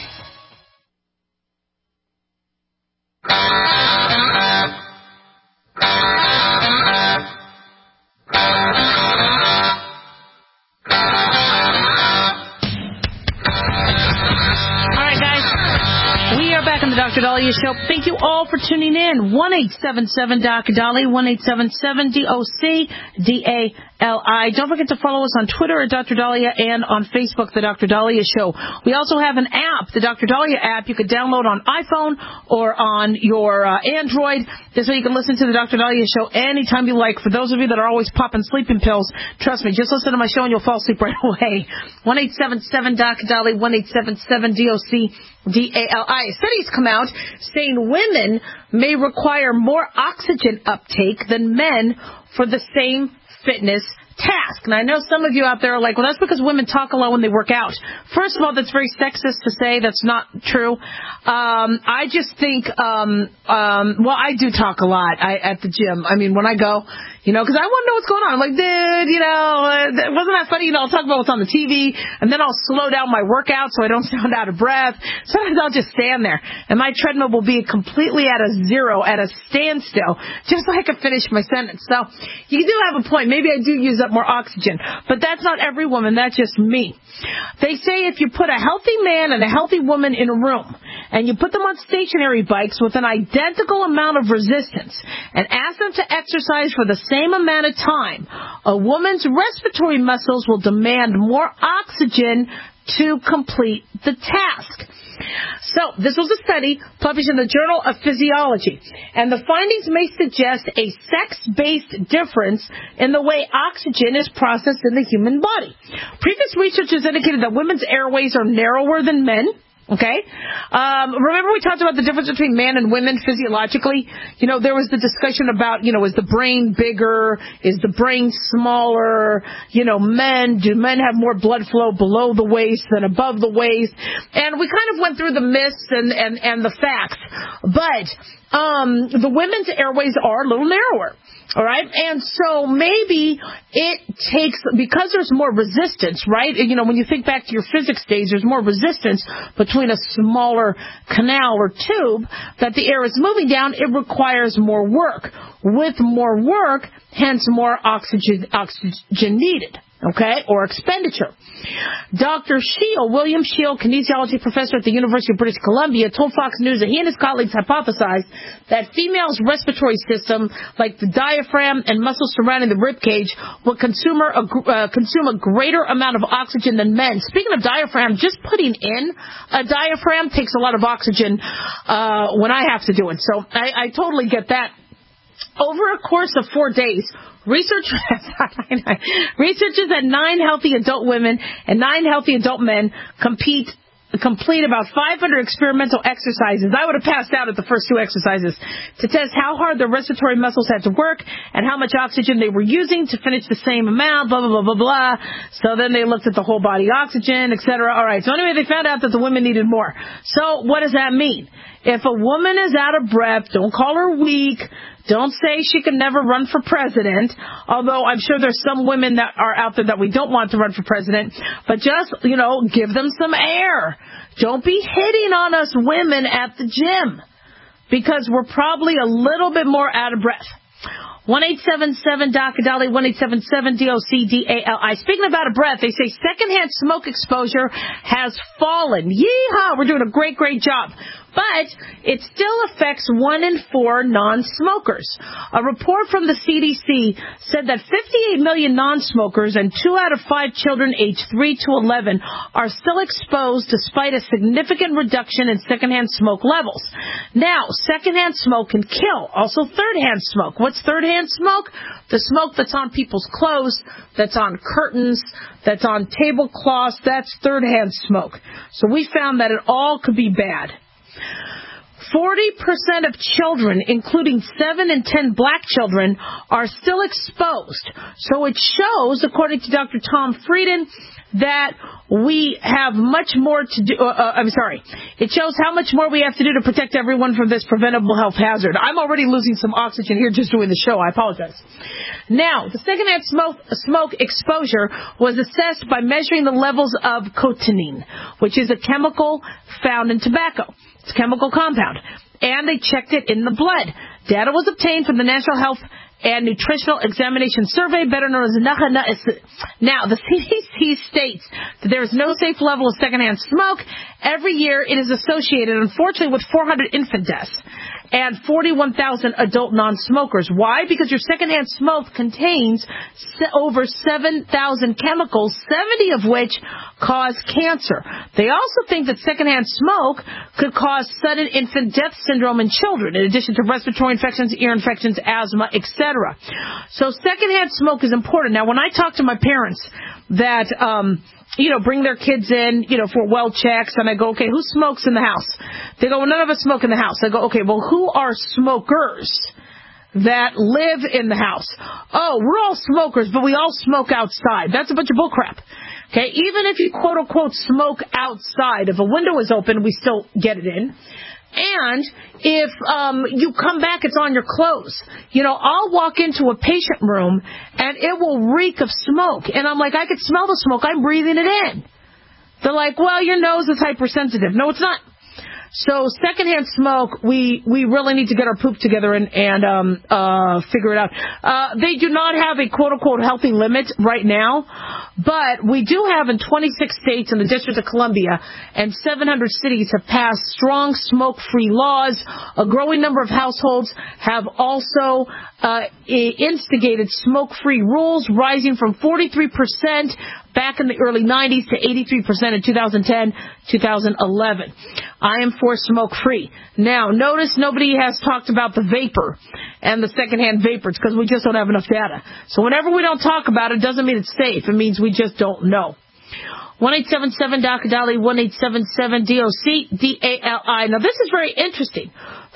Dr. Dahlia Show. Thank you all for tuning in. 1-877-Dr. Dolly, 1-877-DOC, Don't forget to follow us on Twitter at Dr. Dahlia and on Facebook, The Dr. Dahlia Show. We also have an app, the Dr. Dahlia app. You can download on iPhone or on your Android. This way you can listen to The Dr. Dahlia Show anytime you like. For those of you that are always popping sleeping pills, trust me, just listen to my show and you'll fall asleep right away. 1-877-DOC-DALI, 1-877-DOC-DALI. Studies come out saying women may require more oxygen uptake than men for the same fitness task. And I know some of you out there are like, well, that's because women talk a lot when they work out. First of all, that's very sexist to say. That's not true. I just think, I do talk a lot at the gym. I mean, when I go, because I want to know what's going on. I'm like, dude, wasn't that funny? I'll talk about what's on the TV, and then I'll slow down my workout so I don't sound out of breath. Sometimes I'll just stand there, and my treadmill will be completely at a zero, at a standstill, just so I can finish my sentence. So you do have a point. Maybe I do use up more oxygen, but that's not every woman. That's just me. They say if you put a healthy man and a healthy woman in a room, and you put them on stationary bikes with an identical amount of resistance, and ask them to exercise for the same amount of time, a woman's respiratory muscles will demand more oxygen to complete the task. So, this was a study published in the Journal of Physiology, and the findings may suggest a sex-based difference in the way oxygen is processed in the human body. Previous research has indicated that women's airways are narrower than men. Okay? Remember we talked about the difference between man and women physiologically? There was the discussion about, is the brain bigger? Is the brain smaller? Do men have more blood flow below the waist than above the waist? And we kind of went through the myths and the facts. But the women's airways are a little narrower. All right? And so maybe it takes, because there's more resistance, right? When you think back to your physics days, there's more resistance between a smaller canal or tube that the air is moving down. It requires more work. With more work, hence more oxygen needed. Okay, or expenditure. Dr. Shiel, William Shiel, kinesiology professor at the University of British Columbia, told Fox News that he and his colleagues hypothesized that females' respiratory system, like the diaphragm and muscles surrounding the rib cage, would consume a greater amount of oxygen than men. Speaking of diaphragm, just putting in a diaphragm takes a lot of oxygen when I have to do it. So I totally get that. Over a course of 4 days, researchers at 9 healthy adult women and 9 healthy adult men complete about 500 experimental exercises. I would have passed out at the first 2 exercises to test how hard their respiratory muscles had to work and how much oxygen they were using to finish the same amount, blah, blah, blah, blah, blah. So then they looked at the whole body oxygen, etc. All right. So anyway, they found out that the women needed more. So what does that mean? If a woman is out of breath, don't call her weak. Don't say she can never run for president, although I'm sure there's some women that are out there that we don't want to run for president. But just, give them some air. Don't be hitting on us women at the gym, because we're probably a little bit more out of breath. 1-877-DOC-DALI, 1-877-DOC-DALI. Speaking of out of breath, they say secondhand smoke exposure has fallen. Yeehaw! We're doing a great, great job. But it still affects 1 in 4 non-smokers. A report from the CDC said that 58 million non-smokers and 2 out of 5 children aged 3 to 11 are still exposed despite a significant reduction in secondhand smoke levels. Now, secondhand smoke can kill. Also, third-hand smoke. What's third-hand smoke? The smoke that's on people's clothes, that's on curtains, that's on tablecloths, that's third-hand smoke. So we found that it all could be bad. 40% of children, including 7 in 10 black children, are still exposed. So it shows, according to Dr. Tom Frieden, that we have much more to do. It shows how much more we have to do to protect everyone from this preventable health hazard. I'm already losing some oxygen here just doing the show. I apologize. Now, the secondhand smoke exposure was assessed by measuring the levels of cotinine, which is a chemical found in tobacco. It's a chemical compound. And they checked it in the blood. Data was obtained from the National Health and Nutritional Examination Survey, better known as NAHNA. Now, the CDC states that there is no safe level of secondhand smoke. Every year, it is associated, unfortunately, with 400 infant deaths. and 41,000 adult non-smokers. Why? Because your secondhand smoke contains over 7,000 chemicals, 70 of which cause cancer. They also think that secondhand smoke could cause sudden infant death syndrome in children, in addition to respiratory infections, ear infections, asthma, etc. So secondhand smoke is important. Now, when I talk to my parents that, bring their kids in, for well checks, and I go, okay, who smokes in the house? They go, well, none of us smoke in the house. I go, okay, well, who are smokers that live in the house? Oh, we're all smokers, but we all smoke outside. That's a bunch of bullcrap. Okay, even if you quote-unquote smoke outside, if a window is open, we still get it in. And if you come back, it's on your clothes. I'll walk into a patient room, and it will reek of smoke. And I'm like, I could smell the smoke. I'm breathing it in. They're like, well, your nose is hypersensitive. No, it's not. So secondhand smoke, we really need to get our poop together and figure it out. They do not have a quote-unquote healthy limit right now, but we do have in 26 states and the District of Columbia and 700 cities have passed strong smoke-free laws. A growing number of households have also instigated smoke-free rules, rising from 43% back in the early 90s to 83% in 2010, 2011. I am for smoke-free. Now, notice nobody has talked about the vapor and the secondhand vapors because we just don't have enough data. So whenever we don't talk about it, doesn't mean it's safe. It means we just don't know. 1-877-DOC-DALI, 1-877-DOC-DALI. Now, this is very interesting.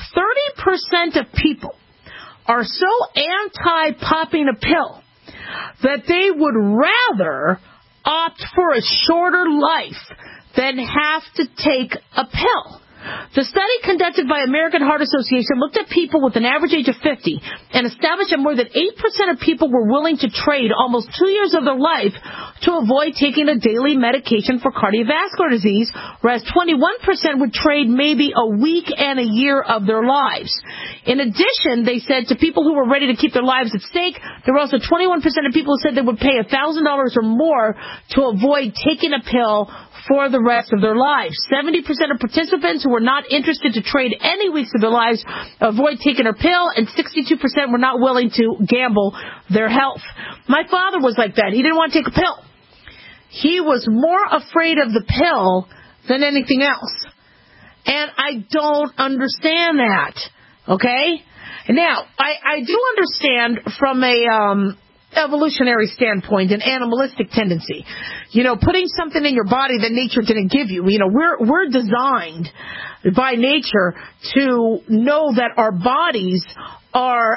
30% of people are so anti-popping a pill that they would rather opt for a shorter life than have to take a pill. The study conducted by American Heart Association looked at people with an average age of 50 and established that more than 8% of people were willing to trade almost 2 years of their life to avoid taking a daily medication for cardiovascular disease, whereas 21% would trade maybe a week and a year of their lives. In addition, they said to people who were ready to keep their lives at stake, there were also 21% of people who said they would pay $1,000 or more to avoid taking a pill for the rest of their lives. 70% of participants who were not interested to trade any weeks of their lives avoid taking a pill, and 62% were not willing to gamble their health. My father was like that. He didn't want to take a pill. He was more afraid of the pill than anything else. And I don't understand that. Okay? Now, I do understand from a evolutionary standpoint, an animalistic tendency. Putting something in your body that nature didn't give you. We're designed by nature to know that our bodies are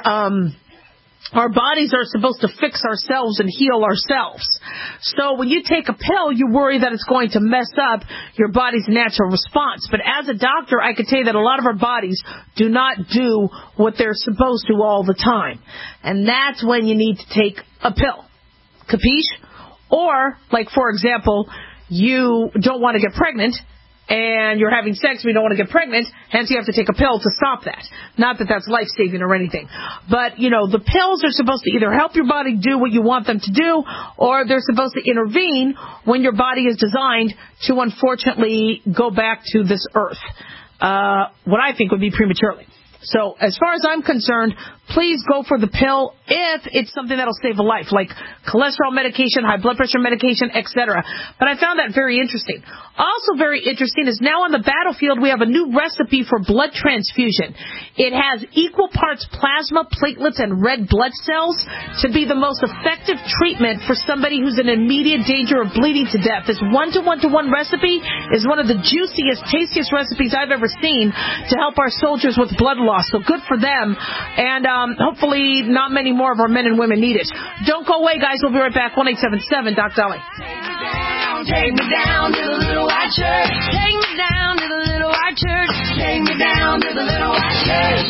supposed to fix ourselves and heal ourselves. So when you take a pill, you worry that it's going to mess up your body's natural response. But as a doctor, I could tell you that a lot of our bodies do not do what they're supposed to all the time. And that's when you need to take a pill. Capiche? Or, like, for example, you don't want to get pregnant, and you're having sex but you don't want to get pregnant, hence you have to take a pill to stop that. Not that that's life-saving or anything. But, the pills are supposed to either help your body do what you want them to do, or they're supposed to intervene when your body is designed to, unfortunately, go back to this earth. What I think would be prematurely. So, as far as I'm concerned, please go for the pill if it's something that'll save a life, like cholesterol medication, high blood pressure medication, etc. But I found that very interesting. Also very interesting is now on the battlefield we have a new recipe for blood transfusion. It has equal parts plasma, platelets, and red blood cells to be the most effective treatment for somebody who's in immediate danger of bleeding to death. This 1-to-1-to-1 recipe is one of the juiciest, tastiest recipes I've ever seen to help our soldiers with blood loss. So good for them. And hopefully not many more of our men and women need it. Don't go away, guys. We'll be right back. 1-877-DOC-DOLLY. Take me down to the little white church. Take me down to the little white church. Take me down to the little white church.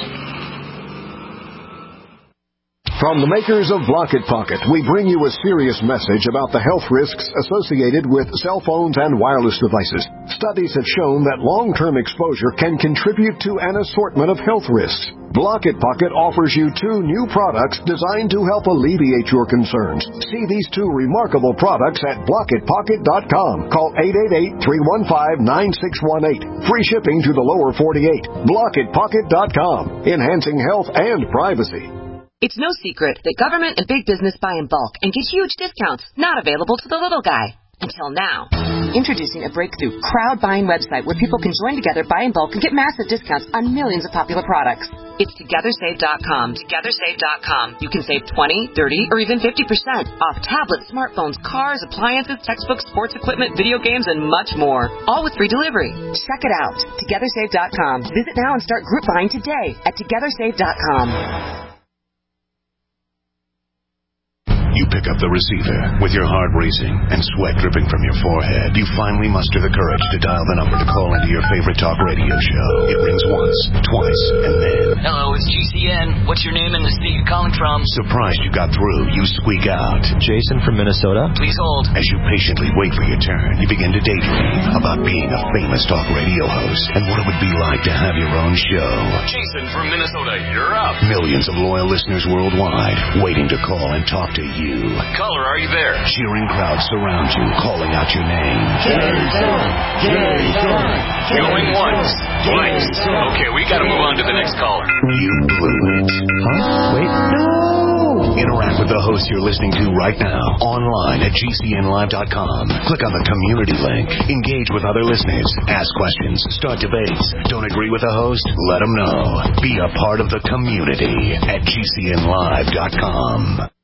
From the makers of Block It Pocket, we bring you a serious message about the health risks associated with cell phones and wireless devices. Studies have shown that long-term exposure can contribute to an assortment of health risks. Block It Pocket offers you 2 new products designed to help alleviate your concerns. See these 2 remarkable products at blockitpocket.com. Call 888-315-9618. Free shipping to the lower 48. Blockitpocket.com. Enhancing health and privacy. It's no secret that government and big business buy in bulk and get huge discounts not available to the little guy. Until now. Introducing a breakthrough crowd buying website where people can join together, buy in bulk, and get massive discounts on millions of popular products. It's TogetherSave.com. TogetherSave.com. You can save 20, 30, or even 50% off tablets, smartphones, cars, appliances, textbooks, sports equipment, video games, and much more. All with free delivery. Check it out. TogetherSave.com. Visit now and start group buying today at TogetherSave.com. You pick up the receiver. With your heart racing and sweat dripping from your forehead, you finally muster the courage to dial the number to call into your favorite talk radio show. It rings once, twice, and then... Hello, it's GCN. What's your name and the state you're calling from? Surprised you got through, you squeak out. Jason from Minnesota. Please hold. As you patiently wait for your turn, you begin to daydream about being a famous talk radio host and what it would be like to have your own show. Jason from Minnesota, you're up. Millions of loyal listeners worldwide waiting to call and talk to you. Caller, are you there? Cheering crowds surround you, calling out your name. Jason! Jason! Going once, twice. Okay, we gotta move on to the next caller. You blew it. Huh? Wait. No! Interact with the host you're listening to right now, online at GCNlive.com. Click on the community link. Engage with other listeners. Ask questions. Start debates. Don't agree with the host? Let them know. Be a part of the community at GCNlive.com.